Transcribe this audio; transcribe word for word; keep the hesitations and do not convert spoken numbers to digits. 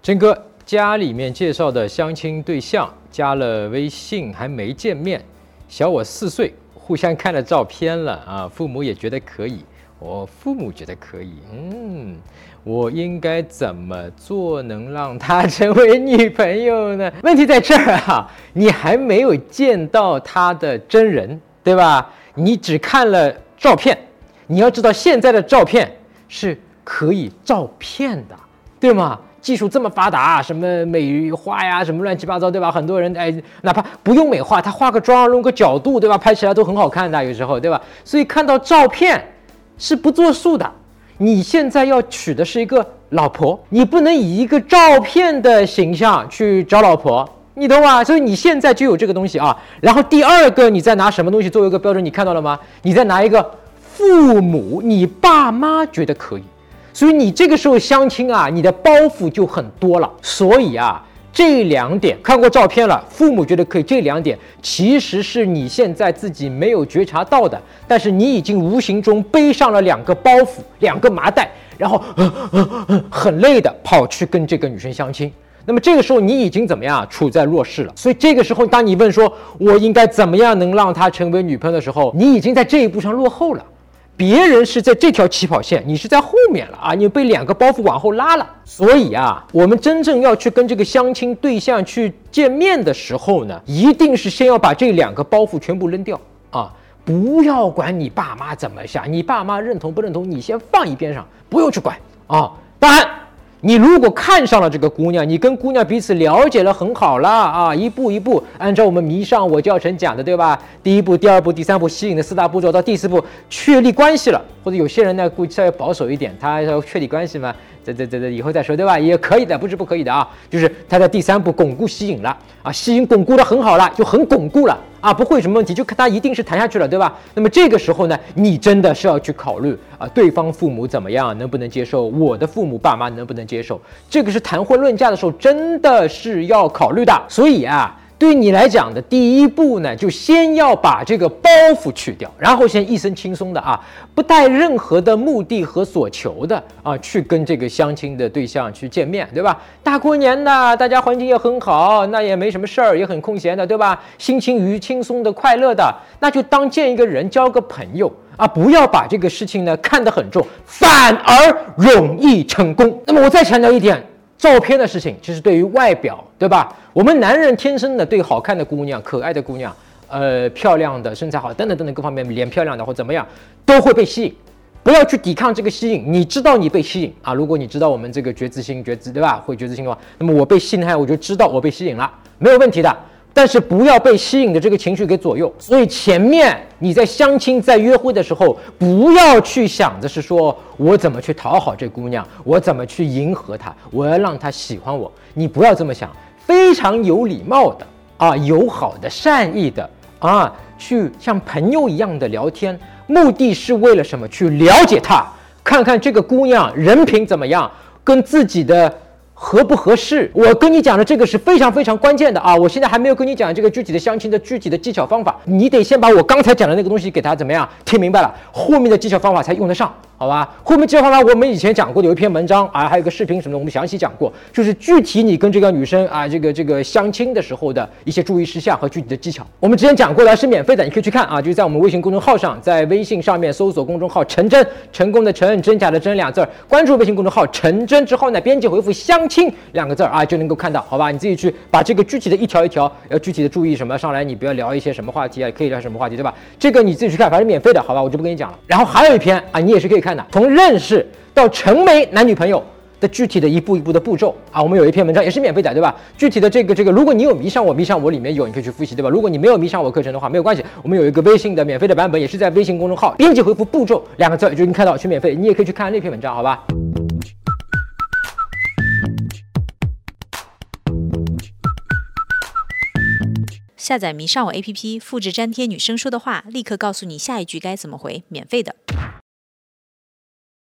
真哥家里面介绍的相亲对象加了微信还没见面，小我四岁，互相看了照片了啊，父母也觉得可以，我父母觉得可以，嗯，我应该怎么做能让她成为女朋友呢？问题在这儿啊，你还没有见到她的真人，对吧？你只看了照片，你要知道现在的照片是可以照片的，对吗？技术这么发达，什么美化呀，什么乱七八糟，对吧？很多人哎，哪怕不用美化，他化个妆、弄个角度，对吧？拍起来都很好看的，有时候，对吧？所以看到照片是不作数的。你现在要娶的是一个老婆，你不能以一个照片的形象去找老婆，你懂吗？所以你现在就有这个东西啊。然后第二个，你在拿什么东西作为一个标准？你看到了吗？你在拿一个父母，你爸妈觉得可以。所以你这个时候相亲啊，你的包袱就很多了。所以啊，这两点看过照片了，父母觉得可以，这两点其实是你现在自己没有觉察到的，但是你已经无形中背上了两个包袱，两个麻袋，然后、呃呃呃、很累的跑去跟这个女生相亲。那么这个时候你已经怎么样处在弱势了？所以这个时候当你问说我应该怎么样能让她成为女朋友的时候，你已经在这一步上落后了。别人是在这条起跑线，你是在后面了啊！你被两个包袱往后拉了。所以啊，我们真正要去跟这个相亲对象去见面的时候呢，一定是先要把这两个包袱全部扔掉啊！不要管你爸妈怎么想，你爸妈认同不认同，你先放一边上，不用去管啊！当然。你如果看上了这个姑娘，你跟姑娘彼此了解了很好了啊，一步一步按照我们迷上我教程讲的，对吧？第一步、第二步、第三步吸引的四大步骤，到第四步确立关系了，或者有些人呢估计稍微保守一点，他要确立关系嘛，这这这这以后再说，对吧？也可以的，不是不可以的啊，就是他在第三步巩固吸引了啊，吸引巩固的很好了，就很巩固了啊，不会什么问题，就看他一定是谈下去了，对吧？那么这个时候呢，你真的是要去考虑啊，对方父母怎么样，能不能接受，我的父母爸妈能不能接受，这个是谈婚论嫁的时候真的是要考虑的。所以啊，对于你来讲的第一步呢，就先要把这个包袱去掉，然后先一身轻松的啊，不带任何的目的和所求的啊，去跟这个相亲的对象去见面，对吧？大过年的，大家环境也很好，那也没什么事儿，也很空闲的，对吧？心情愉轻松的、快乐的，那就当见一个人，交个朋友啊，不要把这个事情呢看得很重，反而容易成功。那么我再强调一点。照片的事情，其实对于外表，对吧？我们男人天生的对好看的姑娘、可爱的姑娘，呃，漂亮的、身材好等等等等各方面，脸漂亮的或怎么样，都会被吸引。不要去抵抗这个吸引，你知道你被吸引啊。如果你知道我们这个觉知心、觉知，对吧？会觉知心的话，那么我被吸引害，我就知道我被吸引了，没有问题的。但是不要被吸引的这个情绪给左右。所以前面你在相亲、在约会的时候，不要去想着是说我怎么去讨好这姑娘，我怎么去迎合她，我要让她喜欢我。你不要这么想，非常有礼貌的啊，友好的、善意的啊，去像朋友一样的聊天，目的是为了什么？去了解她，看看这个姑娘人品怎么样，跟自己的。合不合适？我跟你讲的这个是非常非常关键的啊！我现在还没有跟你讲这个具体的相亲的具体的技巧方法，你得先把我刚才讲的那个东西给他怎么样听明白了，后面的技巧方法才用得上，好吧？后面技巧方法我们以前讲过的，有一篇文章啊，还有个视频什么的，我们详细讲过，就是具体你跟这个女生啊，这个这个相亲的时候的一些注意事项和具体的技巧，我们之前讲过的，是免费的，你可以去看啊，就是在我们微信公众号上，在微信上面搜索公众号陈真，成功的成，真假的真两字，关注微信公众号陈真之后呢，编辑回复相亲两个字啊，就能够看到，好吧？你自己去把这个具体的一条一条要具体的注意什么上来，你不要聊一些什么话题啊，可以聊什么话题，对吧？这个你自己去看，反正免费的，好吧？我就不跟你讲了。然后还有一篇啊，你也是可以看的，从认识到成为男女朋友的具体的一步一步的步骤啊，我们有一篇文章也是免费的，对吧？具体的这个这个，如果你有迷上我，迷上我里面有，你可以去复习，对吧？如果你没有迷上我课程的话，没有关系，我们有一个微信的免费的版本，也是在微信公众号编辑回复步骤两个字就能看到，去免费，你也可以去看那篇文章，好吧？ 下载迷上我 A P P， 复制粘贴女生说的话，立刻告诉你下一句该怎么回，免费的。